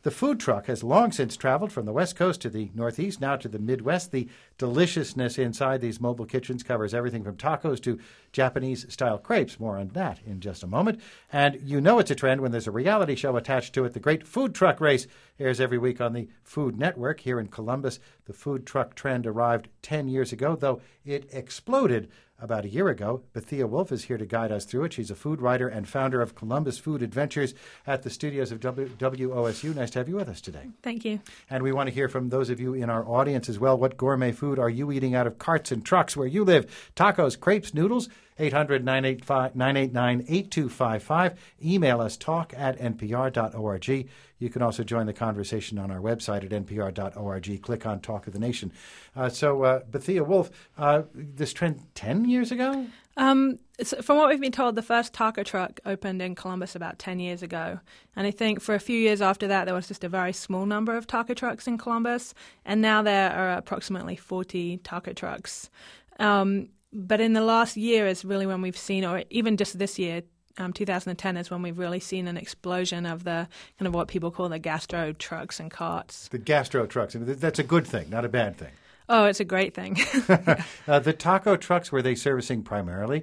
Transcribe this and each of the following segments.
The food truck has long since traveled from the West Coast to the Northeast, now to the Midwest. The deliciousness inside these mobile kitchens covers everything from tacos to Japanese-style crepes. More on that in just a moment. And you know it's a trend when there's a reality show attached to it. The Great Food Truck Race airs every week on the Food Network. Here in Columbus, the food truck trend arrived 10 years ago, though it exploded about a year ago. Bethia Wolf is here to guide us through it. She's a food writer and founder of Columbus Food Adventures at the studios of WOSU. Nice to have you with us today. Thank you. And we want to hear from those of you in our audience as well. What gourmet food are you eating out of carts and trucks where you live? Tacos, crepes, noodles? 800-989-8255. Email us talk@npr.org. You can also join the conversation on our website at npr.org. Click on Talk of the Nation. Bethia Wolf, this trend 10 years ago? So from what we've been told, the first taco truck opened in Columbus about 10 years ago. And I think for a few years after that, there was just a very small number of taco trucks in Columbus. And now there are approximately 40 taco trucks. But in the last year is really when we've seen, or even just this year, 2010 is when we've really seen an explosion of the kind of what people call the gastro trucks and carts. The gastro trucks. That's a good thing, not a bad thing. Oh, it's a great thing. The taco trucks, were they servicing primarily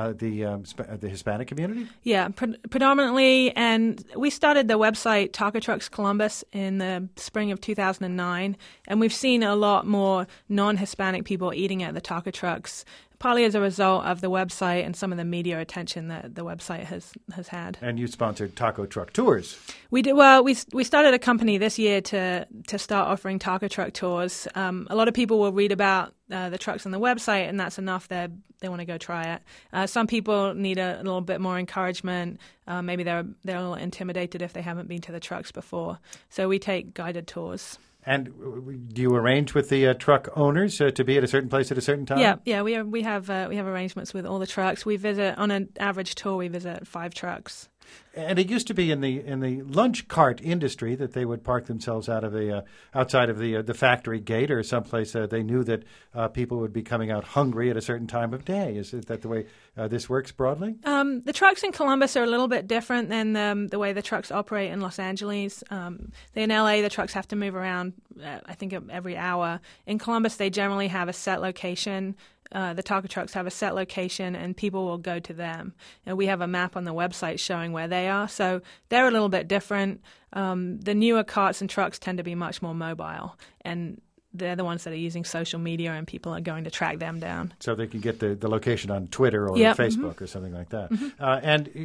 the Hispanic community? Yeah, predominantly. And we started the website Taco Trucks Columbus in the spring of 2009. And we've seen a lot more non-Hispanic people eating at the taco trucks, partly as a result of the website and some of the media attention that the website has had. And you sponsored taco truck tours. We did. Well, we started a company this year to start offering taco truck tours. A lot of people will read about the trucks on the website, and that's enough. They want to go try it. Some people need a little bit more encouragement. Maybe they're a little intimidated if they haven't been to the trucks before. So we take guided tours. And do you arrange with the truck owners to be at a certain place at a certain time? Yeah. We have arrangements with all the trucks. We visit on an average tour. We visit 5 trucks. And it used to be in the lunch cart industry that they would park themselves outside of the factory gate or someplace they knew that people would be coming out hungry at a certain time of day. Is that the way this works broadly? The trucks in Columbus are a little bit different than the way the trucks operate in Los Angeles. In LA, the trucks have to move around, I think, every hour. In Columbus, they generally have a set location. The taco trucks have a set location, and people will go to them. And we have a map on the website showing where they are. So they're a little bit different. The newer carts and trucks tend to be much more mobile, and they're the ones that are using social media, and people are going to track them down. So they can get the location on Twitter or Facebook or something like that. Mm-hmm. And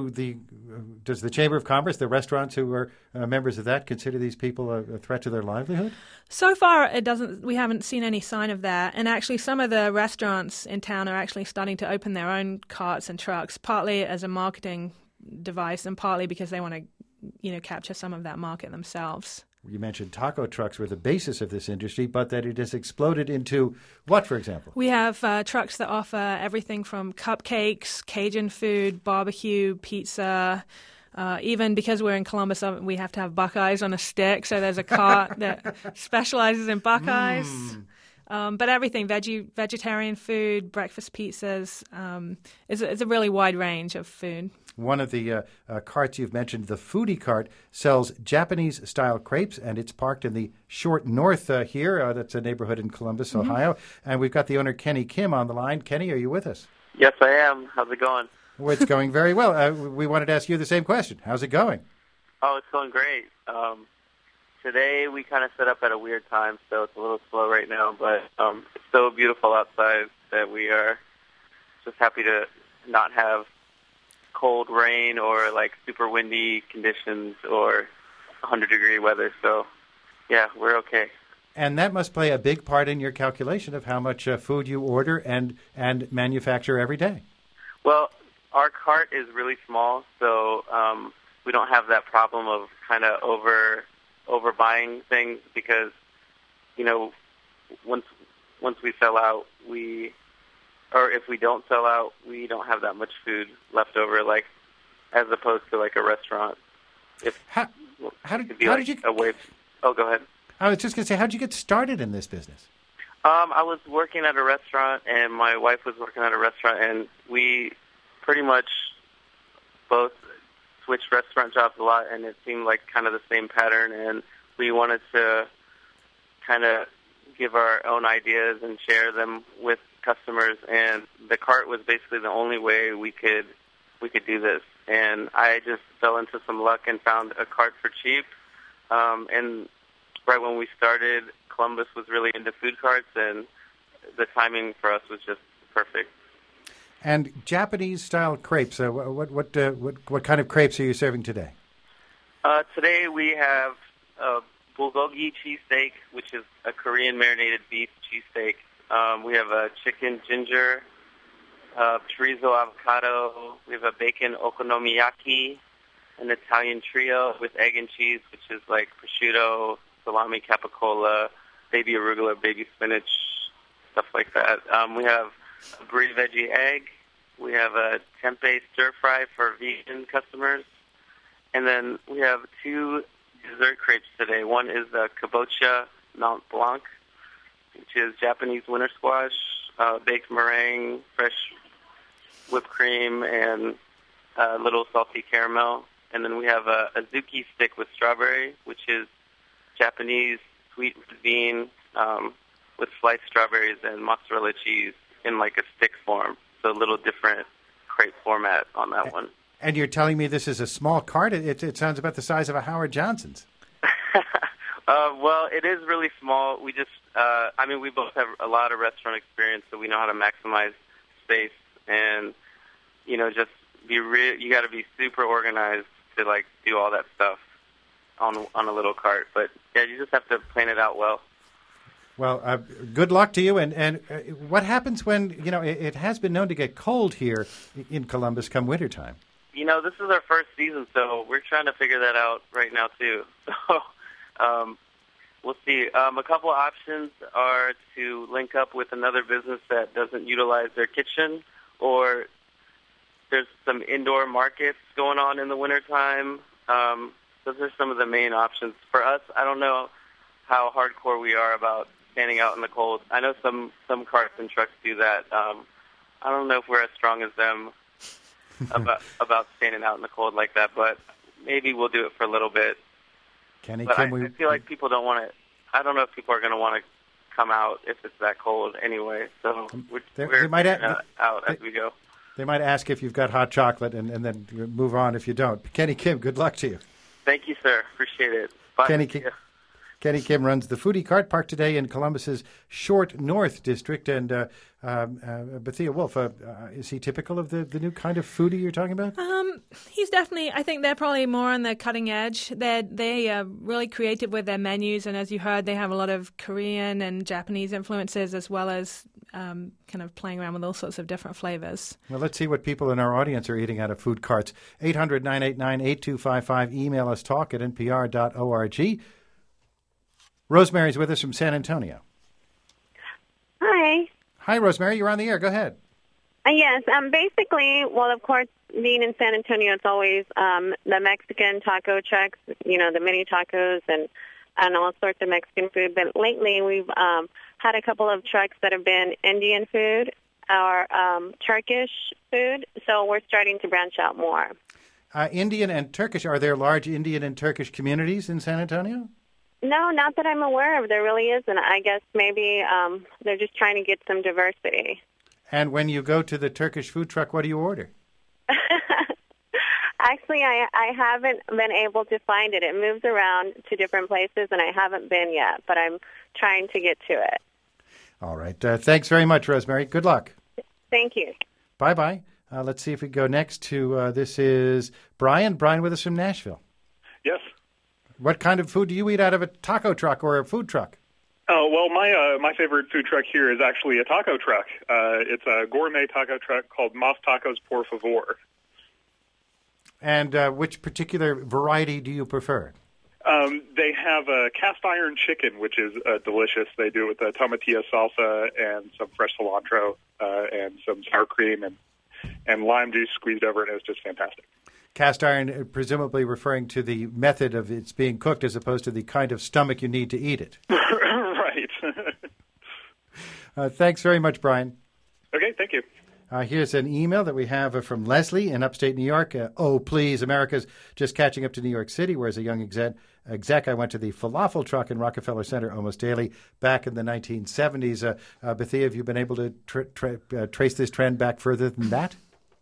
does the Chamber of Commerce, the restaurants who are members of that, consider these people a threat to their livelihood? So far, it doesn't. We haven't seen any sign of that. And actually, some of the restaurants in town are actually starting to open their own carts and trucks, partly as a marketing device and partly because they want to, capture some of that market themselves. You mentioned taco trucks were the basis of this industry, but that it has exploded into what, for example? We have trucks that offer everything from cupcakes, Cajun food, barbecue, pizza. Even because we're in Columbus, we have to have Buckeyes on a stick. So there's a cart that specializes in Buckeyes. But everything, vegetarian food, breakfast pizzas. It's a really wide range of food. One of the carts you've mentioned, the Foodie Cart, sells Japanese-style crepes, and it's parked in the Short North here. That's a neighborhood in Columbus, Ohio. And we've got the owner, Kenny Kim, on the line. Kenny, are you with us? Yes, I am. How's it going? Well, it's going very well. We wanted to ask you the same question. How's it going? Oh, it's going great. Today we kind of set up at a weird time, so it's a little slow right now, but it's so beautiful outside that we are just happy to not have cold rain or like super windy conditions or 100-degree weather. So, yeah, we're okay. And that must play a big part in your calculation of how much food you order and manufacture every day. Well, our cart is really small, so we don't have that problem of kind of overbuying things because, once we sell out, or if we don't sell out, we don't have that much food left over, like as opposed to like a restaurant. How did you? Oh, go ahead. I was just going to say, how did you get started in this business? I was working at a restaurant, and my wife was working at a restaurant, and we pretty much both switched restaurant jobs a lot, and it seemed like kind of the same pattern, and we wanted to kind of give our own ideas and share them with customers, and the cart was basically the only way we could do this. And I just fell into some luck and found a cart for cheap. And right when we started, Columbus was really into food carts, and the timing for us was just perfect. And Japanese-style crepes, what kind of crepes are you serving today? Today we have bulgogi cheesesteak, which is a Korean marinated beef cheesesteak. We have a chicken ginger, chorizo avocado. We have a bacon okonomiyaki, an Italian trio with egg and cheese, which is like prosciutto, salami capicola, baby arugula, baby spinach, stuff like that. We have a brie veggie egg. We have a tempeh stir fry for vegan customers. And then we have 2 dessert crepes today. One is the kabocha Mont Blanc, which is Japanese winter squash, baked meringue, fresh whipped cream, and a little salty caramel. And then we have a azuki stick with strawberry, which is Japanese sweet bean with sliced strawberries and mozzarella cheese in like a stick form. So a little different crepe format on that one. And you're telling me this is a small cart? It sounds about the size of a Howard Johnson's. Well, it is really small. We just, we both have a lot of restaurant experience, so we know how to maximize space. And, you got to be super organized to, like, do all that stuff on a little cart. But, yeah, you just have to plan it out well. Well, good luck to you. And what happens when, it has been known to get cold here in Columbus come wintertime? This is our first season, so we're trying to figure that out right now, too. So we'll see. A couple of options are to link up with another business that doesn't utilize their kitchen, or there's some indoor markets going on in the wintertime. Those are some of the main options. For us, I don't know how hardcore we are about standing out in the cold. I know some carts and trucks do that. I don't know if we're as strong as them about standing out in the cold like that, but maybe we'll do it for a little bit. I feel like people don't want to. I don't know if people are going to want to come out if it's that cold anyway. So we're out as we go. They might ask if you've got hot chocolate and then move on if you don't. Kenny Kim, good luck to you. Thank you, sir. Appreciate it. Bye. Kenny Kim runs the Foodie Cart Park today in Columbus's Short North District. And Bethia Wolf, is he typical of the new kind of foodie you're talking about? He's definitely, I think they're probably more on the cutting edge. They are really creative with their menus. And as you heard, they have a lot of Korean and Japanese influences, as well as kind of playing around with all sorts of different flavors. Well, let's see what people in our audience are eating out of food carts. 800-989-8255. Email us talk@npr.org. Rosemary's with us from San Antonio. Hi. Hi, Rosemary. You're on the air. Go ahead. Yes. Basically, well, of course, being in San Antonio, it's always the Mexican taco trucks, the mini tacos and all sorts of Mexican food. But lately, we've had a couple of trucks that have been Indian food or Turkish food. So we're starting to branch out more. Indian and Turkish, are there large Indian and Turkish communities in San Antonio? No, not that I'm aware of. There really isn't. I guess maybe they're just trying to get some diversity. And when you go to the Turkish food truck, what do you order? Actually, I haven't been able to find it. It moves around to different places, and I haven't been yet, but I'm trying to get to it. All right. Thanks very much, Rosemary. Good luck. Thank you. Bye-bye. Let's see if we go next to, this is Brian. Brian with us from Nashville. Yes. What kind of food do you eat out of a taco truck or a food truck? Oh, well, my favorite food truck here is actually a taco truck. It's a gourmet taco truck called Mas Tacos Por Favor. And which particular variety do you prefer? They have a cast iron chicken, which is delicious. They do it with a tomatilla salsa and some fresh cilantro and some sour cream and lime juice squeezed over it. It's just fantastic. Cast iron, presumably referring to the method of its being cooked as opposed to the kind of stomach you need to eat it. Right. Thanks very much, Brian. Okay, thank you. Here's an email that we have from Leslie in upstate New York. Oh, please, America's just catching up to New York City, where as a young exec, I went to the falafel truck in Rockefeller Center almost daily back in the 1970s. Bethia, have you been able to trace this trend back further than that?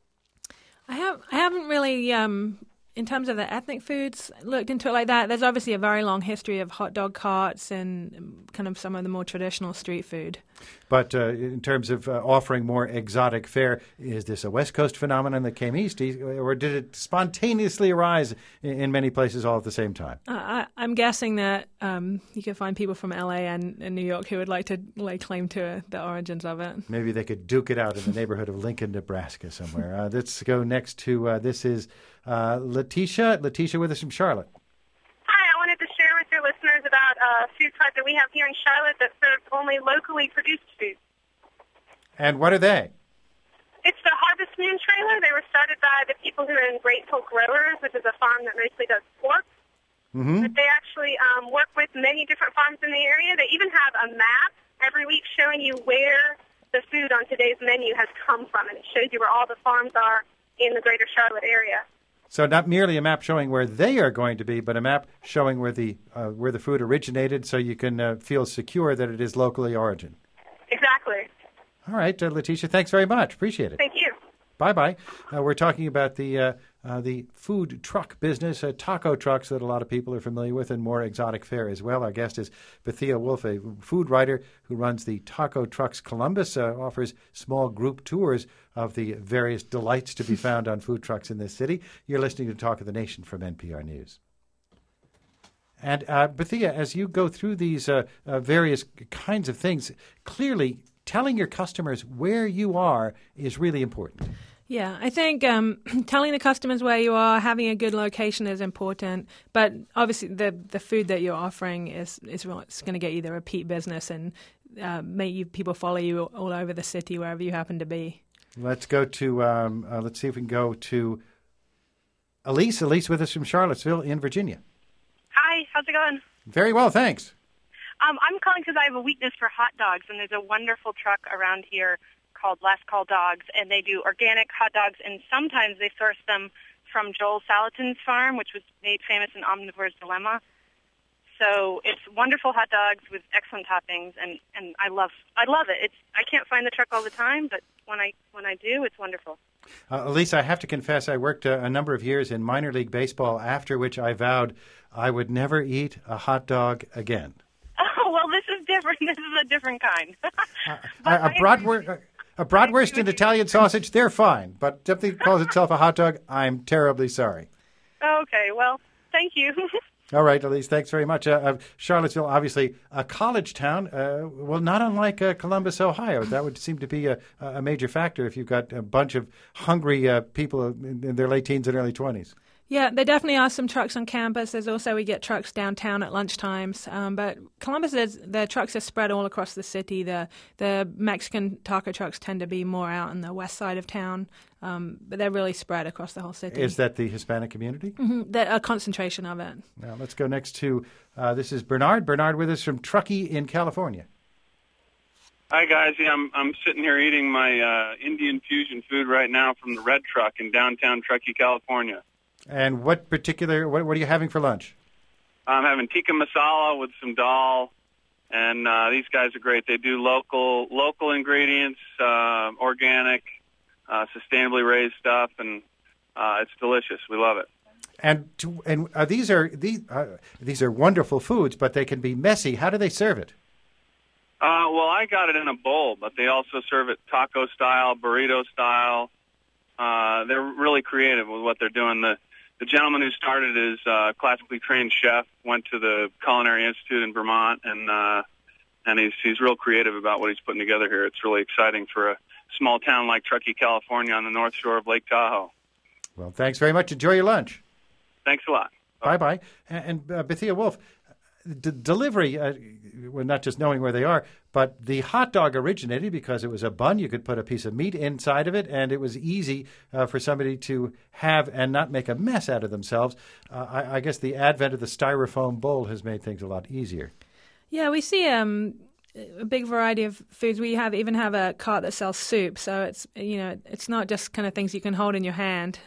I haven't really, in terms of the ethnic foods, looked into it like that. There's obviously a very long history of hot dog carts and kind of some of the more traditional street food. But in terms of offering more exotic fare, is this a West Coast phenomenon that came east, or did it spontaneously arise in many places all at the same time? I'm guessing that you can find people from L.A. and New York who would like to lay claim to the origins of it. Maybe they could duke it out in the neighborhood of Lincoln, Nebraska somewhere. Let's go next to, this is Letitia. Letitia with us from Charlotte. With your listeners about a food truck that we have here in Charlotte that serves only locally produced food. And what are they? It's the Harvest Moon trailer. They were started by the people who are in Grateful Growers, which is a farm that mostly does pork. Mm-hmm. But they actually work with many different farms in the area. They even have a map every week showing you where the food on today's menu has come from, and it shows you where all the farms are in the greater Charlotte area. So not merely a map showing where they are going to be, but a map showing where the food originated, so you can feel secure that it is locally origin. Exactly. All right, Letitia, thanks very much. Appreciate it. Thank you. Bye-bye. We're talking about the food truck business, taco trucks that a lot of people are familiar with, and more exotic fare as well. Our guest is Bethia Wolf, a food writer who runs the Taco Trucks Columbus, offers small group tours of the various delights to be found on food trucks in this city. You're listening to Talk of the Nation from NPR News. And Bethia, as you go through these various kinds of things, clearly telling your customers where you are is really important. Yeah, I think telling the customers where you are, having a good location is important. But obviously, the food that you're offering is going to get you the repeat business and make people follow you all over the city, wherever you happen to be. Let's go to, let's see if we can go to Elise. Elise with us from Charlottesville in Virginia. Hi, how's it going? Very well, thanks. I'm calling because I have a weakness for hot dogs, and there's a wonderful truck around here called Last Call Dogs, and they do organic hot dogs, and sometimes they source them from Joel Salatin's farm, which was made famous in Omnivore's Dilemma. So it's wonderful hot dogs with excellent toppings, and I love it. I can't find the truck all the time, but when I do, it's wonderful. Elise, I have to confess, I worked a number of years in minor league baseball, after which I vowed I would never eat a hot dog again. Oh, well, this is different. This is a different kind. A bratwurst and Italian sausage, they're fine. But something that calls itself a hot dog, I'm terribly sorry. Okay, well, thank you. All right, Elise, thanks very much. Charlottesville, obviously a college town, well, not unlike Columbus, Ohio. That would seem to be a major factor if you've got a bunch of hungry people in their late teens and early 20s. Yeah, there definitely are some trucks on campus. There's also, we get trucks downtown at lunchtimes. But Columbus, the trucks are spread all across the city. The Mexican taco trucks tend to be more out on the west side of town, but they're really spread across the whole city. Is that the Hispanic community? Mm-hmm. A concentration of it. Now, let's go next to, this is Bernard. Bernard with us from Truckee in California. Hi, guys. Yeah, I'm sitting here eating my Indian fusion food right now from the Red Truck in downtown Truckee, California. And what are you having for lunch? I'm having tikka masala with some dal, and these guys are great. They do local ingredients, organic, sustainably raised stuff, and it's delicious. We love it. And these are wonderful foods, but they can be messy. How do they serve it? Well, I got it in a bowl, but they also serve it taco style, burrito style. They're really creative with what they're doing. The gentleman who started is a classically trained chef, went to the Culinary Institute in Vermont, and he's real creative about what he's putting together here. It's really exciting for a small town like Truckee, California, on the north shore of Lake Tahoe. Well, thanks very much. Enjoy your lunch. Thanks a lot. Bye-bye. And Bethia Wolf, delivery, well, not just knowing where they are, but the hot dog originated because it was a bun. You could put a piece of meat inside of it, and it was easy for somebody to have and not make a mess out of themselves. I guess the advent of the styrofoam bowl has made things a lot easier. Yeah, we see a big variety of foods. We even have a cart that sells soup, so it's not just kind of things you can hold in your hand.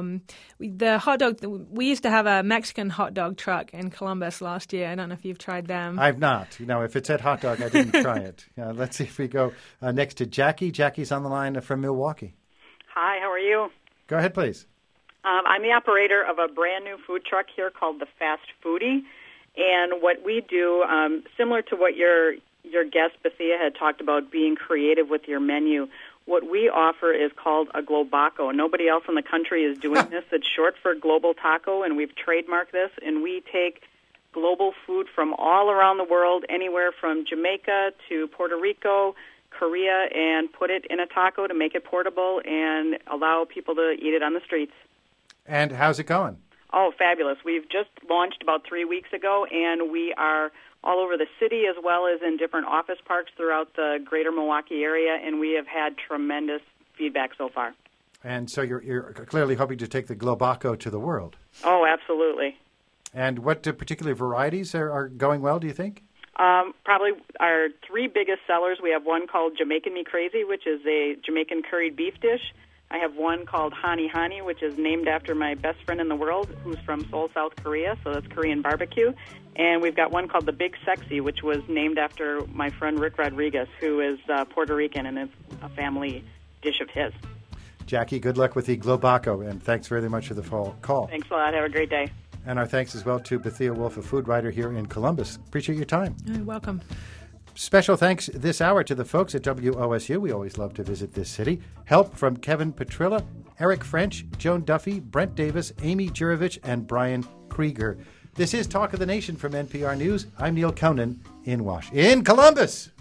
The hot dog, we used to have a Mexican hot dog truck in Columbus last year. I don't know if you've tried them. I've not. If it said hot dog, I didn't try it. Let's see if we go next to Jackie. Jackie's on the line from Milwaukee. Hi, how are you? Go ahead, please. I'm the operator of a brand new food truck here called the Fast Foodie, and what we do, similar to what your guest Bethia had talked about, being creative with your menu, what we offer is called a Globaco. Nobody else in the country is doing this. It's short for Global Taco, and we've trademarked this, and we take global food from all around the world, anywhere from Jamaica to Puerto Rico, Korea, and put it in a taco to make it portable and allow people to eat it on the streets. And how's it going? Oh, fabulous. We've just launched about 3 weeks ago, and we are all over the city as well as in different office parks throughout the greater Milwaukee area, and we have had tremendous feedback so far. And so you're clearly hoping to take the Globaco to the world. Oh, absolutely. And what particular varieties are going well, do you think? Probably our 3 biggest sellers. We have one called Jamaican Me Crazy, which is a Jamaican curried beef dish. I have one called Hani Hani, which is named after my best friend in the world, who's from Seoul, South Korea, so that's Korean barbecue. And we've got one called the Big Sexy, which was named after my friend Rick Rodriguez, who is Puerto Rican, and it's a family dish of his. Jackie, good luck with the Globaco, and thanks very much for the call. Thanks a lot. Have a great day. And our thanks as well to Bethia Wolf, a food writer here in Columbus. Appreciate your time. You're welcome. Special thanks this hour to the folks at WOSU. We always love to visit this city. Help from Kevin Petrilla, Eric French, Joan Duffy, Brent Davis, Amy Jurovich, and Brian Krieger. This is Talk of the Nation from NPR News. I'm Neil Conan in Columbus.